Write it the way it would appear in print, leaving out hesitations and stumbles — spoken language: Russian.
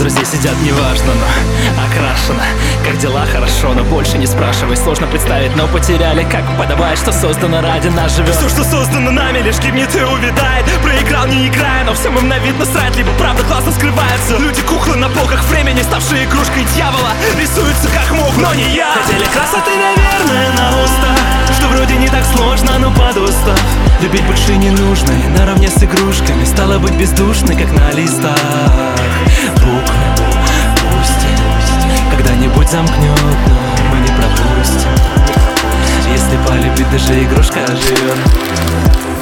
друзей сидят, неважно, но окрашено. Как дела? Хорошо, но больше не спрашивай. Сложно представить, но потеряли, как подобает, что создано ради нас живет. Все, что создано нами, лишь гибнет и увядает. Проиграл, не играя, но всем им на вид насрать. Либо правда классно скрывается. Люди куклы на полках времени, ставшие игрушкой дьявола, рисуются как могут, но не я. Хотели красоты, наверное, на устах, что вроде не так сложно, но подустав. Любить больше не нужно, и наравне с игрушками стало быть бездушной, как на листах. Буквы пусть когда-нибудь замкнет, но мы не пропустим. Если полюбит, даже игрушка живет.